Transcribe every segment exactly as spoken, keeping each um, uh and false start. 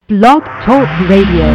Blog Talk Radio.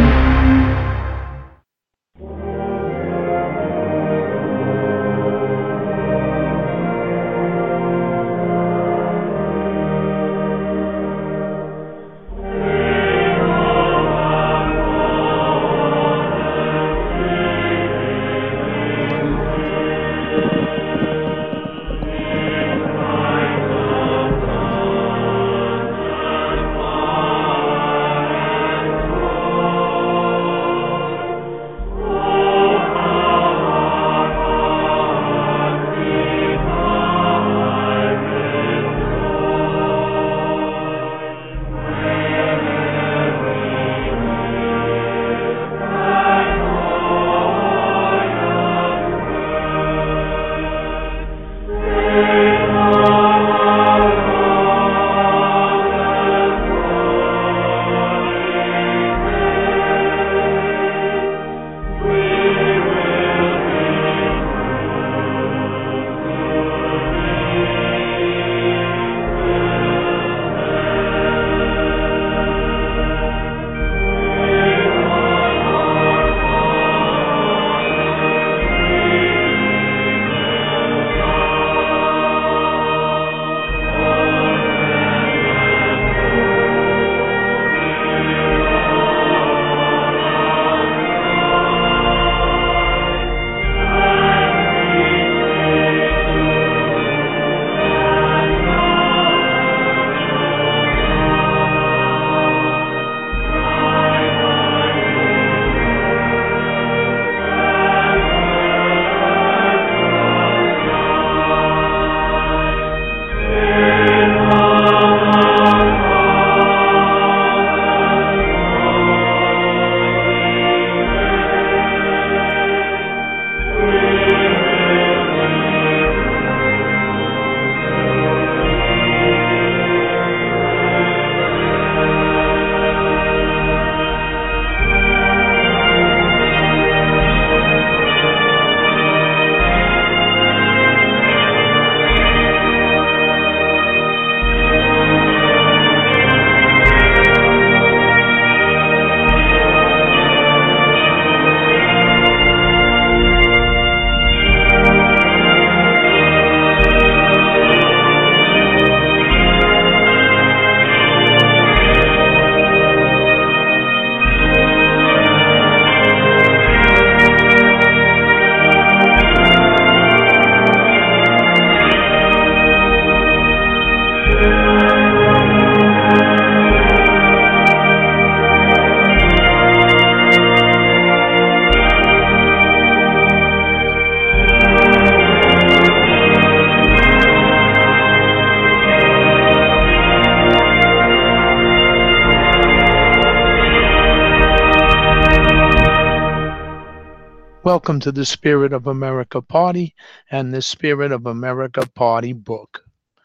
Welcome to the Spirit of America Party and the Spirit of America Party book.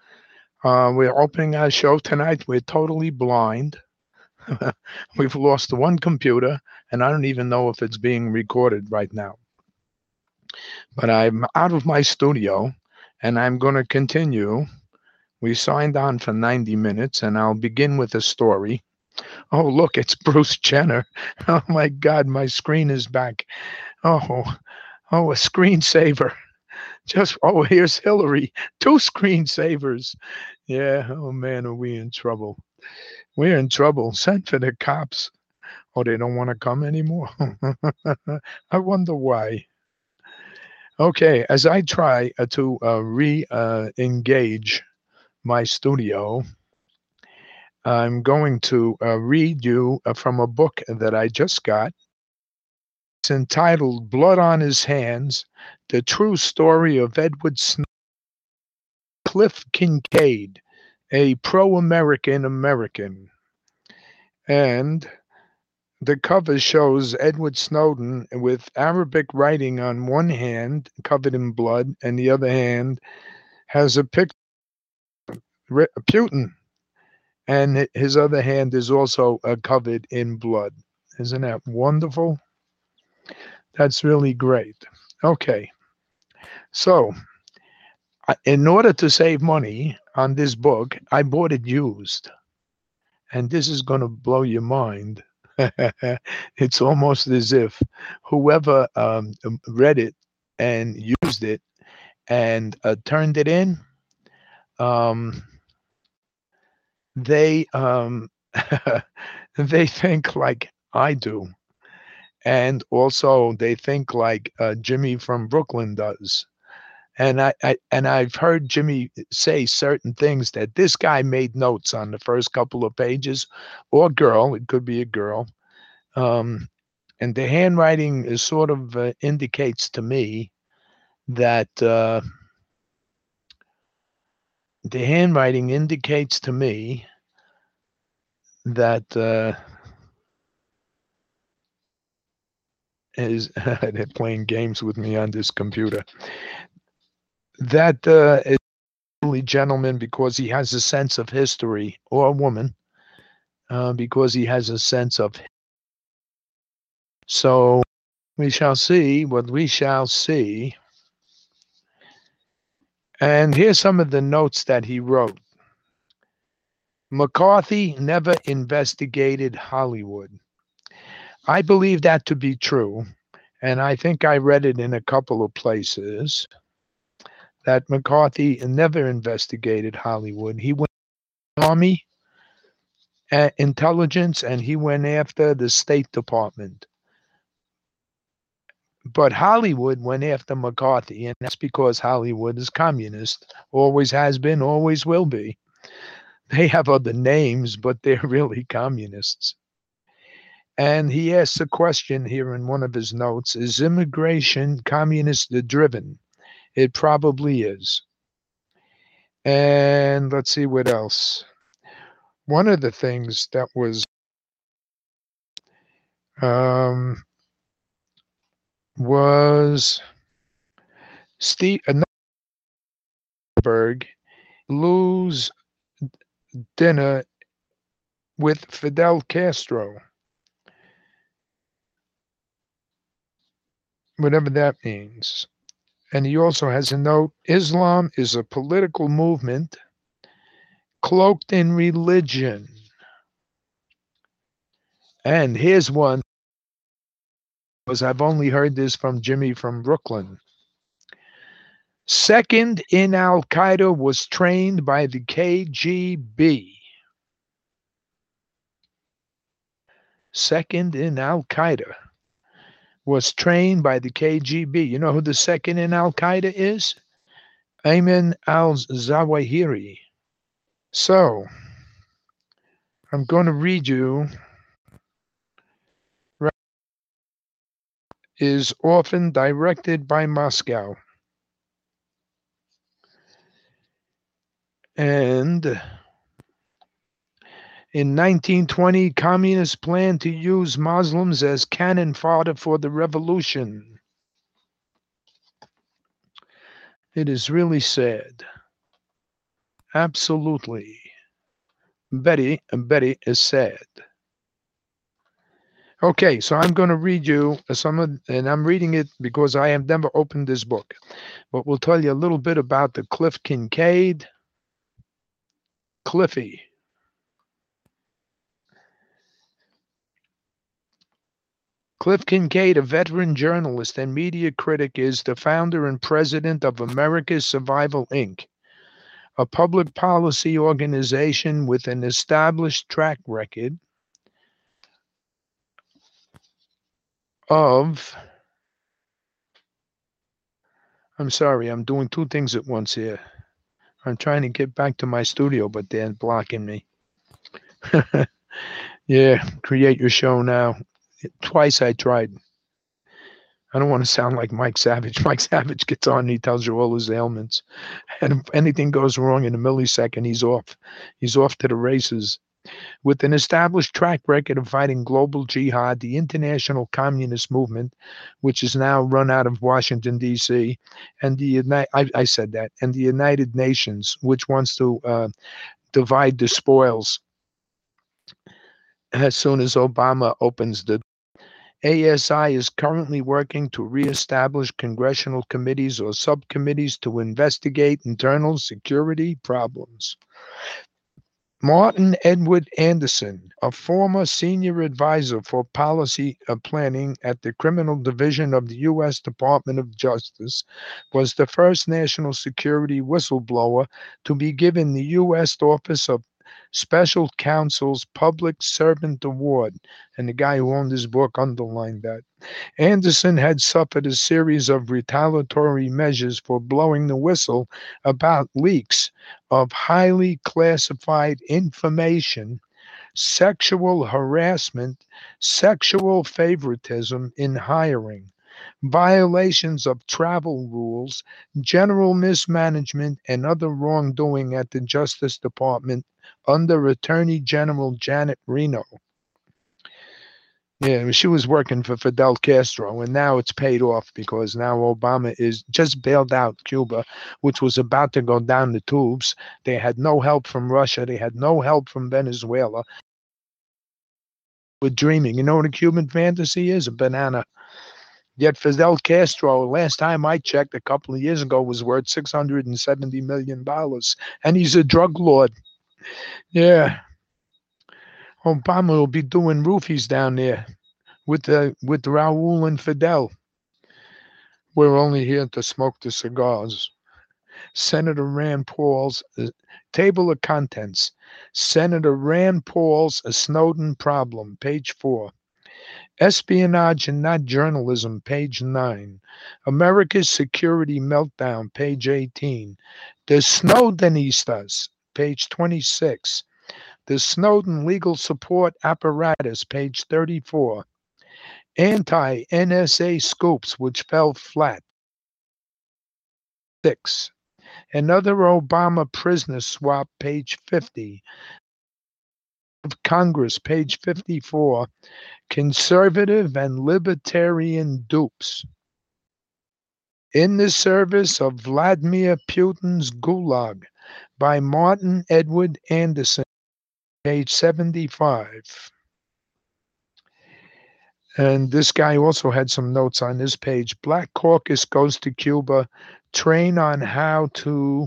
Uh, we're opening our show tonight. We're totally blind. We've lost one computer, and I don't even know if it's being recorded right now. But I'm out of my studio, and I'm going to continue. We signed on for ninety minutes, and I'll begin with a story. Oh, look, it's Bruce Jenner. Oh, my God, my screen is back. Oh, oh, a screensaver. Just, oh, here's Hillary. Two screensavers. Yeah, oh, man, are we in trouble. We're in trouble. Send for the cops. Oh, they don't want to come anymore? I wonder why. Okay, as I try uh, to uh, re-engage uh, my studio, I'm going to uh, read you uh, from a book that I just got. It's entitled Blood on His Hands, The True Story of Edward Snowden. Cliff Kincaid, a pro-American American. And the cover shows Edward Snowden with Arabic writing on one hand, covered in blood, and the other hand has a picture of Putin. And his other hand is also uh, covered in blood. Isn't that wonderful? That's really great. Okay. So, in order to save money on this book, I bought it used. and this is going to blow your mind. It's almost as if whoever um, read it and used it and uh, turned it in, um, they um, they think like I do, and also they think like uh, Jimmy from Brooklyn does. And I, I and I've heard Jimmy say certain things that this guy made notes on the first couple of pages, or girl, it could be a girl. Um, and the handwriting is sort of uh, indicates to me that uh, the handwriting indicates to me that uh, is they're playing games with me on this computer. That uh, is a gentleman because he has a sense of history, or a woman uh, because he has a sense of. So we shall see what we shall see. And here's some of the notes that he wrote. McCarthy never investigated Hollywood. I believe that to be true, and I think I read it in a couple of places that McCarthy never investigated Hollywood. He went after the Army uh, intelligence, and he went after the State Department. But Hollywood went after McCarthy, and that's because Hollywood is communist, always has been, always will be. They have other names, but they're really communists. And he asks a question here in one of his notes: is immigration communist driven? It probably is. And let's see what else. One of the things that was um, was Steve Berg lose dinner with Fidel Castro, whatever that means. And he also has a note: Islam is a political movement cloaked in religion. And here's one, because I've only heard this from Jimmy from Brooklyn. Second in Al Qaeda was trained by the K G B. Second in Al Qaeda was trained by the K G B. You know who the second in Al Qaeda is? Ayman al Zawahiri. So, I'm going to read you. Is often directed by Moscow. And in nineteen twenty, communists planned to use Muslims as cannon fodder for the revolution. It is really sad. Absolutely. Betty, Betty is sad. Okay, so I'm going to read you some of, and I'm reading it because I have never opened this book, but we'll tell you a little bit about the Cliff Kincaid. Cliffy. Cliff Kincaid, a veteran journalist and media critic, is the founder and president of America's Survival, Incorporated, a public policy organization with an established track record of, I'm sorry, I'm doing two things at once here. I'm trying to get back to my studio, but they're blocking me. Yeah, create your show now. Twice I tried. I don't want to sound like Mike Savage. Mike Savage gets on and he tells you all his ailments. And if anything goes wrong in a millisecond, he's off. He's off to the races. With an established track record of fighting global jihad, the international communist movement, which is now run out of Washington, D C, and the United, I, I said that, and the United Nations, which wants to uh, divide the spoils as soon as Obama opens the A S I is currently working to reestablish congressional committees or subcommittees to investigate internal security problems. Martin Edward Anderson, a former senior advisor for policy uh, planning at the Criminal Division of the U S Department of Justice, was the first national security whistleblower to be given the U S Office of Special Counsel's Public Servant Award. And the guy who owned this book underlined that. Anderson had suffered a series of retaliatory measures for blowing the whistle about leaks of highly classified information, sexual harassment, sexual favoritism in hiring, violations of travel rules, general mismanagement, and other wrongdoing at the Justice Department under Attorney General Janet Reno. Yeah, she was working for Fidel Castro, and now it's paid off because now Obama is just bailed out Cuba, which was about to go down the tubes. They had no help from Russia. They had no help from Venezuela. We're dreaming. You know what a Cuban fantasy is? A banana. Yet Fidel Castro, last time I checked a couple of years ago, was worth six hundred seventy million dollars, and he's a drug lord. Yeah. Obama will be doing roofies down there with the with Raul and Fidel. We're only here to smoke the cigars. Senator Rand Paul's uh, table of contents. Senator Rand Paul's A Snowden Problem, page four. Espionage and Not Journalism, page nine. America's Security Meltdown, page eighteen. The Snowdenistas, page twenty-six. The Snowden Legal Support Apparatus, page thirty-four. Anti-N S A Scoops, which fell flat. Six. Another Obama Prisoner Swap, page fifty. Congress, page fifty-four. Conservative and Libertarian Dupes. In the Service of Vladimir Putin's Gulag, by Martin Edward Anderson, page seventy-five. And this guy also had some notes on this page. Black Caucus goes to Cuba, train on how to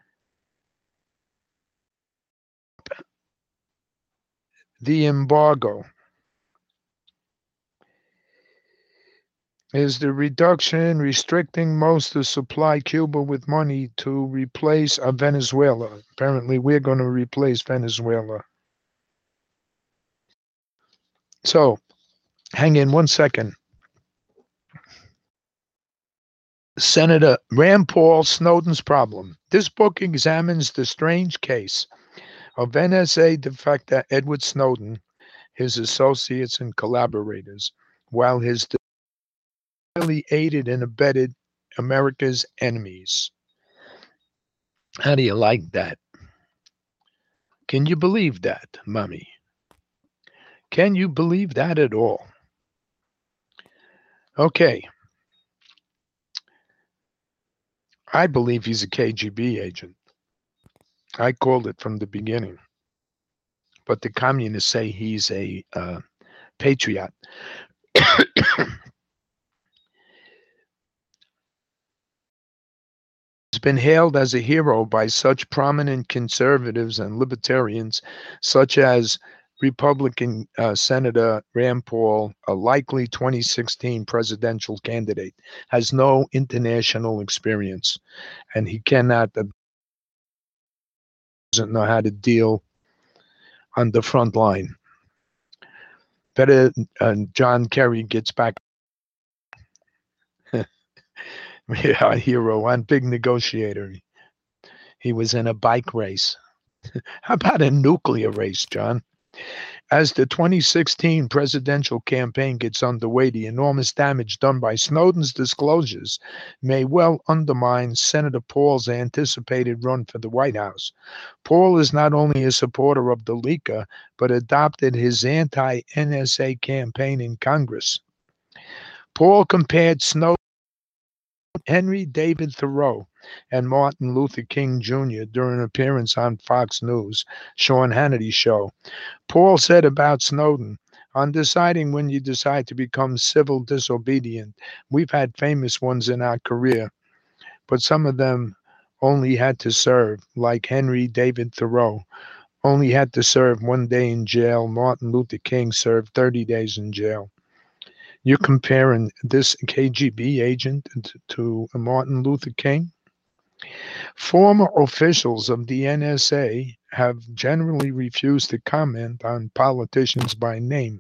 the embargo. Is the reduction restricting most to supply Cuba with money to replace uh, Venezuela? Apparently, we're going to replace Venezuela. So, hang in one second. Senator Rand Paul, Snowden's Problem. This book examines the strange case of N S A defector Edward Snowden, his associates and collaborators, while his really aided and abetted America's enemies. How do you like that? Can you believe that, Mummy? Can you believe that at all? Okay. I believe he's a K G B agent. I called it from the beginning. But the communists say he's a uh, patriot. He's been hailed as a hero by such prominent conservatives and libertarians, such as Republican uh, Senator Rand Paul, a likely twenty sixteen presidential candidate, has no international experience, and he cannot, uh, doesn't know how to deal on the front line. Better uh, John Kerry gets back. Yeah, a hero on Big Negotiator. He was in a bike race. How about a nuclear race, John? As the twenty sixteen presidential campaign gets underway, the enormous damage done by Snowden's disclosures may well undermine Senator Paul's anticipated run for the White House. Paul is not only a supporter of the leaker, but adopted his anti-N S A campaign in Congress. Paul compared Snowden Henry David Thoreau and Martin Luther King Junior during an appearance on Fox News, Sean Hannity's show. Paul said about Snowden, on deciding when you decide to become civil disobedient, we've had famous ones in our career, but some of them only had to serve, like Henry David Thoreau, only had to serve one day in jail. Martin Luther King served thirty days in jail. You're comparing this K G B agent to Martin Luther King? Former officials of the N S A have generally refused to comment on politicians by name.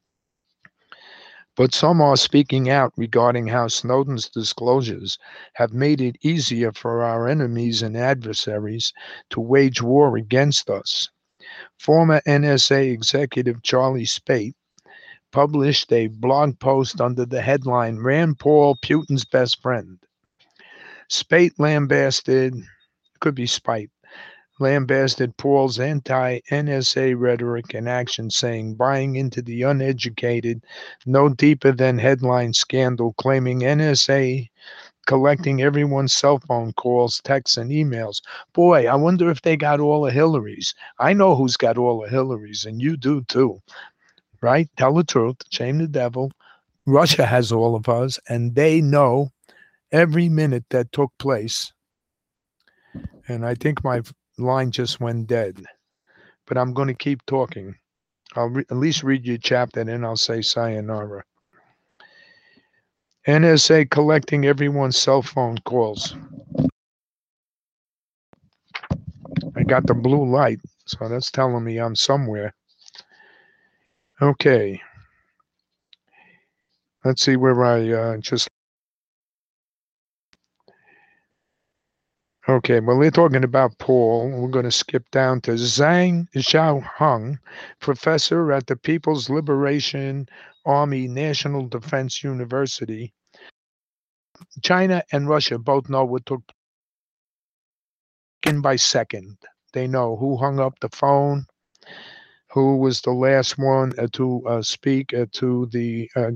But some are speaking out regarding how Snowden's disclosures have made it easier for our enemies and adversaries to wage war against us. Former N S A executive Charlie Spate published a blog post under the headline Rand Paul, Putin's Best Friend. Spate lambasted, could be spite, lambasted Paul's anti-N S A rhetoric and action, saying buying into the uneducated, no deeper than headline scandal, claiming N S A collecting everyone's cell phone calls, texts, and emails. Boy, I wonder if they got all of Hillary's. I know who's got all of Hillary's, and you do too, right? Tell the truth, shame the devil. Russia has all of us, and they know every minute that took place. And I think my line just went dead, but I'm going to keep talking. I'll re- at least read you a chapter, then I'll say sayonara. N S A collecting everyone's cell phone calls. I got the blue light, so that's telling me I'm somewhere. Okay. Let's see where I uh, just... Okay, well, they're talking about Paul. We're going to skip down to Zhang Xiaohong, professor at the People's Liberation Army National Defense University. China and Russia both know what took place second by second. They know who hung up the phone, who was the last one uh, to uh, speak uh, to the... Uh,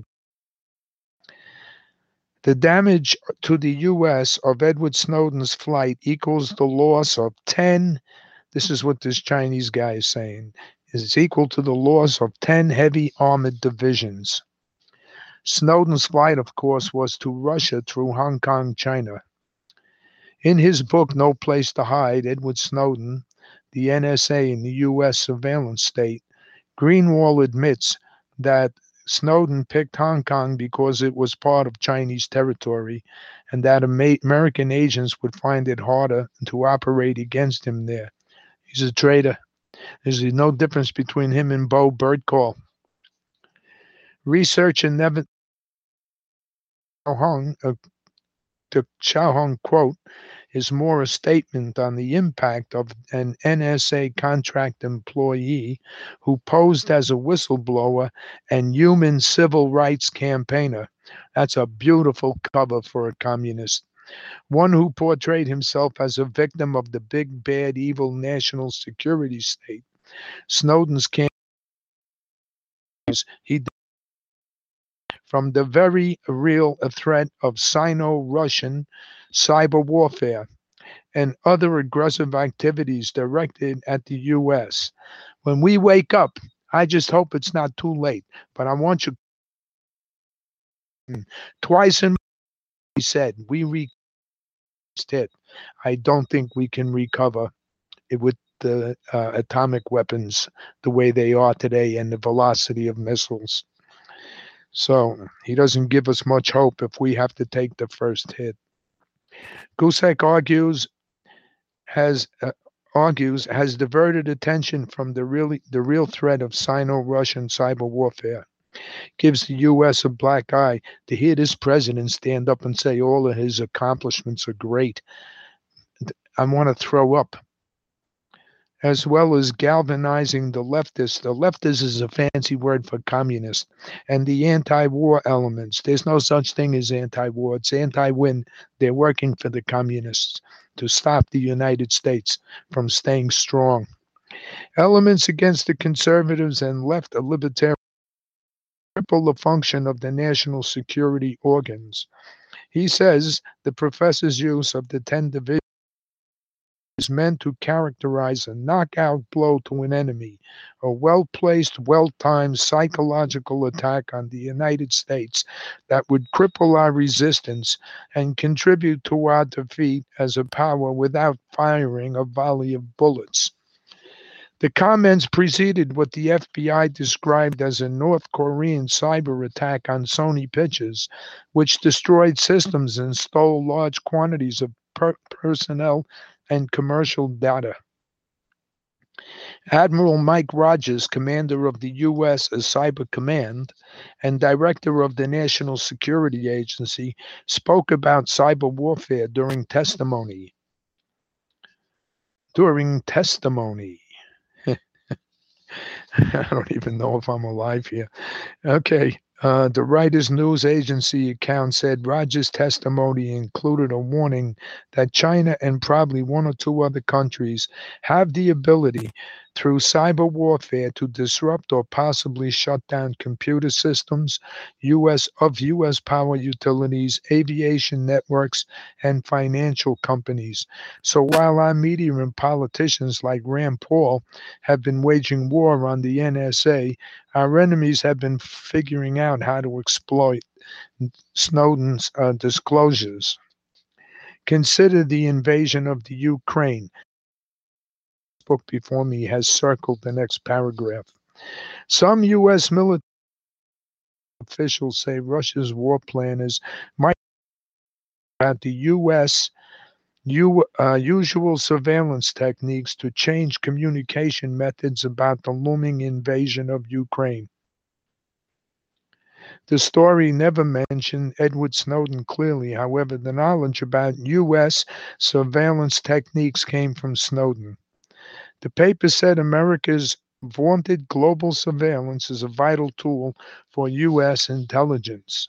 The damage to the U S of Edward Snowden's flight equals the loss of ten, this is what this Chinese guy is saying, is equal to the loss of ten heavy armored divisions. Snowden's flight, of course, was to Russia through Hong Kong, China. In his book, No Place to Hide, Edward Snowden, the N S A and the U S surveillance state, Greenwald admits that Snowden picked Hong Kong because it was part of Chinese territory and that American agents would find it harder to operate against him there. He's a traitor. There's no difference between him and Bo Birdcall. Research in Nevin Xiaohong, uh, the Xiaohong quote, is more a statement on the impact of an N S A contract employee who posed as a whistleblower and human civil rights campaigner. That's a beautiful cover for a communist. One who portrayed himself as a victim of the big, bad, evil national security state. Snowden's campaign, he from the very real threat of Sino-Russian cyber warfare and other aggressive activities directed at the U S. When we wake up, I just hope it's not too late, but I want you... Twice in he said, we reached it. I don't think we can recover it with the uh, atomic weapons the way they are today and the velocity of missiles. So he doesn't give us much hope if we have to take the first hit. Gusak argues has uh, argues has diverted attention from the really the real threat of Sino-Russian cyber warfare. Gives the U S a black eye to hear this president stand up and say all of his accomplishments are great. I want to throw up. As well as galvanizing the leftists. The leftists is a fancy word for communist, and the anti-war elements. There's no such thing as anti-war. It's anti-win. They're working for the communists to stop the United States from staying strong. Elements against the conservatives and left libertarians cripple the function of the national security organs. He says the professor's use of the ten divisions is meant to characterize a knockout blow to an enemy, a well-placed, well-timed psychological attack on the United States that would cripple our resistance and contribute to our defeat as a power without firing a volley of bullets. The comments preceded what the F B I described as a North Korean cyber attack on Sony Pictures, which destroyed systems and stole large quantities of per- personnel and commercial data. Admiral Mike Rogers, commander of the U S Cyber Command and director of the National Security Agency, spoke about cyber warfare during testimony. During testimony. I don't even know if I'm alive here. Okay. Uh, the Reuters news agency account said Rogers' testimony included a warning that China and probably one or two other countries have the ability through cyber warfare to disrupt or possibly shut down computer systems U S of U S power utilities, aviation networks, and financial companies. So while our media and politicians like Rand Paul have been waging war on the N S A, our enemies have been figuring out how to exploit Snowden's uh, disclosures. Consider the invasion of the Ukraine. The book before me has circled the next paragraph. Some U S military officials say Russia's war planners might about the U S U, uh, usual surveillance techniques to change communication methods about the looming invasion of Ukraine. The story never mentioned Edward Snowden clearly. However, the knowledge about U S surveillance techniques came from Snowden. The paper said America's vaunted global surveillance is a vital tool for U S intelligence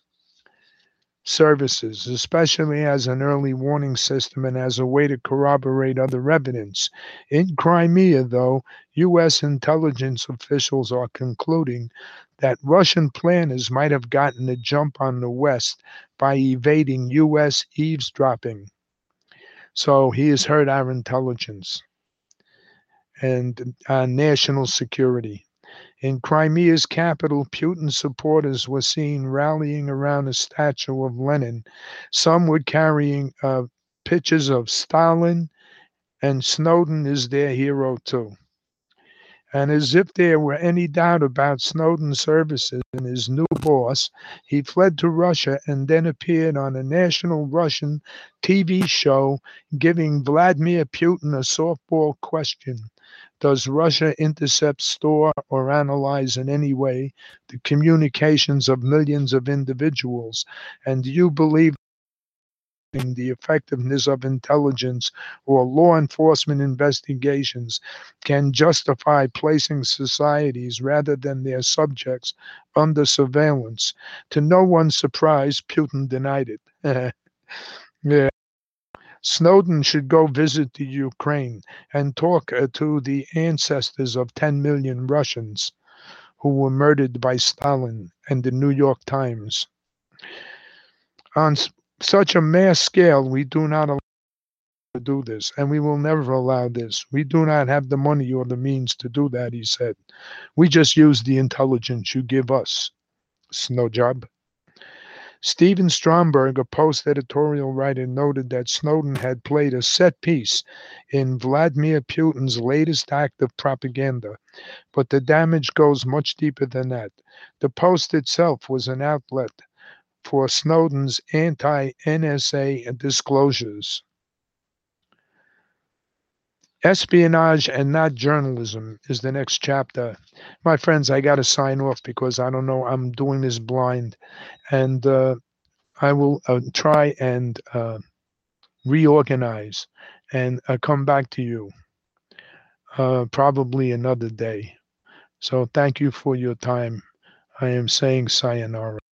services, especially as an early warning system and as a way to corroborate other evidence. In Crimea, though, U S intelligence officials are concluding that Russian planners might have gotten a jump on the West by evading U S eavesdropping. So he has hurt our intelligence and our national security. In Crimea's capital, Putin supporters were seen rallying around a statue of Lenin. Some were carrying uh, pictures of Stalin, and Snowden is their hero too. And as if there were any doubt about Snowden's services and his new boss, he fled to Russia and then appeared on a national Russian T V show giving Vladimir Putin a softball question. Does Russia intercept, store, or analyze in any way the communications of millions of individuals? And do you believe in the effectiveness of intelligence or law enforcement investigations can justify placing societies rather than their subjects under surveillance? To no one's surprise, Putin denied it. Yeah. Snowden should go visit the Ukraine and talk uh, to the ancestors of ten million Russians who were murdered by Stalin and the New York Times. On s- such a mass scale, we do not allow to do this, and we will never allow this. We do not have the money or the means to do that, he said. We just use the intelligence you give us. Snow job. Stephen Stromberg, a Post editorial writer, noted that Snowden had played a set piece in Vladimir Putin's latest act of propaganda, but the damage goes much deeper than that. The Post itself was an outlet for Snowden's anti-N S A disclosures. Espionage and not journalism is the next chapter. My friends, I got to sign off because I don't know, I'm doing this blind. And uh, I will uh, try and uh, reorganize and uh, come back to you uh, probably another day. So thank you for your time. I am saying sayonara.